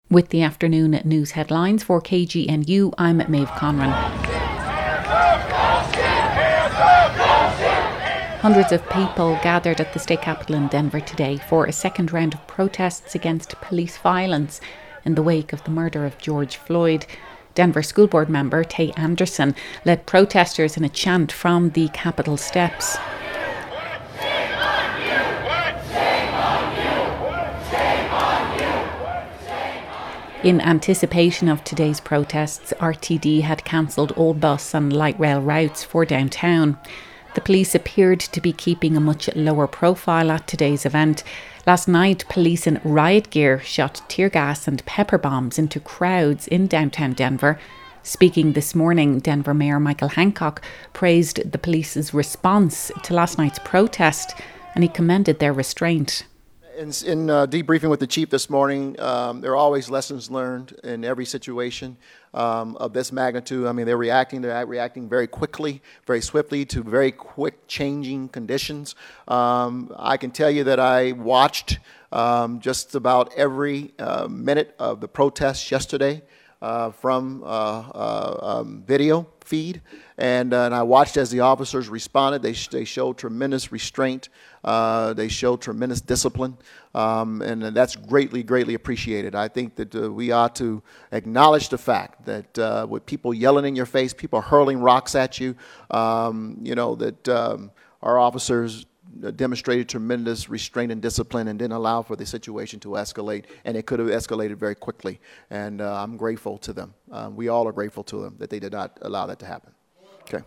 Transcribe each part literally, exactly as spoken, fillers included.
With the afternoon news headlines for K G N U, I'm Maeve Conran. Hundreds of people gathered at the state capitol in Denver today for a second round of protests against police violence in the wake of the murder of George Floyd. Denver School Board member Tay Anderson led protesters in a chant from the Capitol steps. In anticipation of today's protests, R T D had cancelled all bus and light rail routes for downtown. The police appeared to be keeping a much lower profile at today's event. Last night, police in riot gear shot tear gas and pepper bombs into crowds in downtown Denver. Speaking this morning, Denver Mayor Michael Hancock praised the police's response to last night's protest, and he commended their restraint. In, in uh, debriefing with the chief this morning, um, there are always lessons learned in every situation um, of this magnitude. I mean, they're reacting, they're reacting very quickly, very swiftly to very quick changing conditions. Um, I can tell you that I watched um, just about every uh, minute of the protests yesterday uh, from uh, uh, um, video feed, and, uh, and I watched as the officers responded. They, sh- they showed tremendous restraint. Uh, they showed tremendous discipline, um, and that's greatly, greatly appreciated. I think that uh, we ought to acknowledge the fact that uh, with people yelling in your face, people hurling rocks at you, um, you know, that um, our officers demonstrated tremendous restraint and discipline and didn't allow for the situation to escalate, and it could have escalated very quickly, and uh, I'm grateful to them. Uh, we all are grateful to them that they did not allow that to happen. Okay.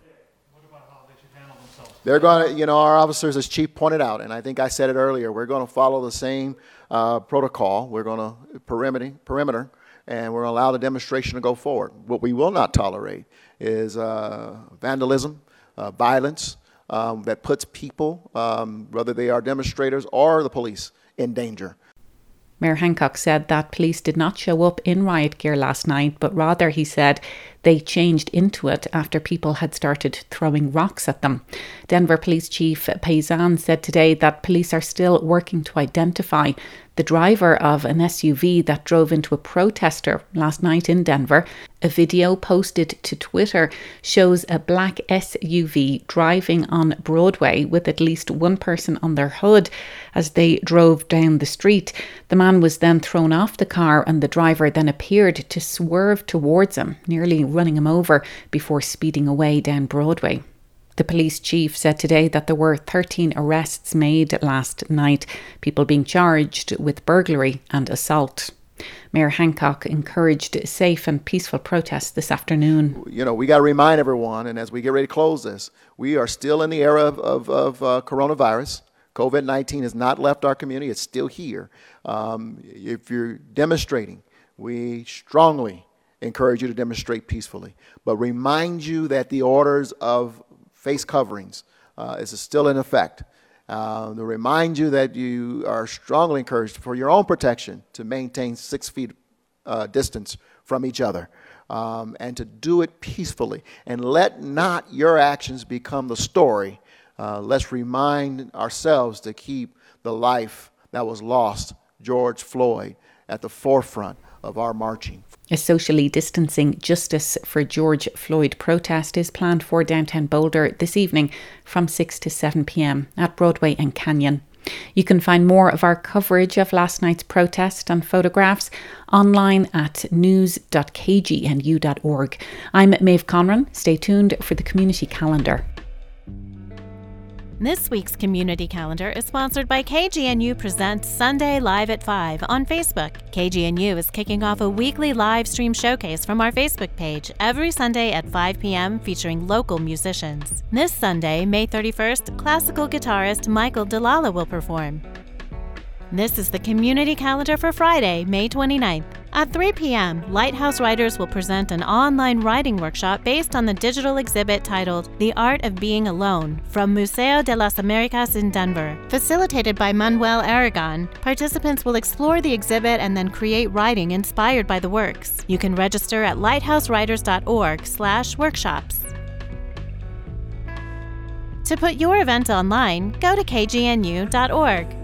They're going to, you know, our officers, as Chief pointed out, and I think I said it earlier, we're going to follow the same uh, protocol. We're going to perimeter, perimeter, and we're going to allow the demonstration to go forward. What we will not tolerate is uh, vandalism, uh, violence um, that puts people, um, whether they are demonstrators or the police, in danger. Mayor Hancock said that police did not show up in riot gear last night, but rather, he said, they changed into it after people had started throwing rocks at them. Denver Police Chief Paysan said today that police are still working to identify the driver of an S U V that drove into a protester last night in Denver. A video posted to Twitter shows a black S U V driving on Broadway with at least one person on their hood as they drove down the street. The man was then thrown off the car, and the driver then appeared to swerve towards him, nearly running him over before speeding away down Broadway. The police chief said today that there were thirteen arrests made last night, people being charged with burglary and assault. Mayor Hancock encouraged safe and peaceful protests this afternoon. You know, we got to remind everyone, and as we get ready to close this, we are still in the era of, of, of uh, coronavirus. COVID nineteen has not left our community. It's still here. Um, if you're demonstrating, we strongly encourage you to demonstrate peacefully, but remind you that the orders of face coverings uh, is still in effect. Uh, to remind you that you are strongly encouraged for your own protection to maintain six feet uh, distance from each other um, and to do it peacefully. And let not your actions become the story. Uh, let's remind ourselves to keep the life that was lost, George Floyd, at the forefront of our marching. A socially distancing Justice for George Floyd protest is planned for downtown Boulder this evening from six to seven p.m. at Broadway and Canyon. You can find more of our coverage of last night's protest and photographs online at news dot k g n u dot org. I'm Maeve Conran. Stay tuned for the community calendar. This week's community calendar is sponsored by K G N U Presents Sunday Live at five on Facebook. K G N U is kicking off a weekly live stream showcase from our Facebook page every Sunday at five p.m. featuring local musicians. This Sunday, May thirty-first, classical guitarist Michael Delala will perform. This is the community calendar for Friday, May twenty-ninth. At three p.m., Lighthouse Writers will present an online writing workshop based on the digital exhibit titled The Art of Being Alone from Museo de las Americas in Denver. Facilitated by Manuel Aragon, participants will explore the exhibit and then create writing inspired by the works. You can register at lighthousewriters.org slash workshops. To put your event online, go to k g n u dot org.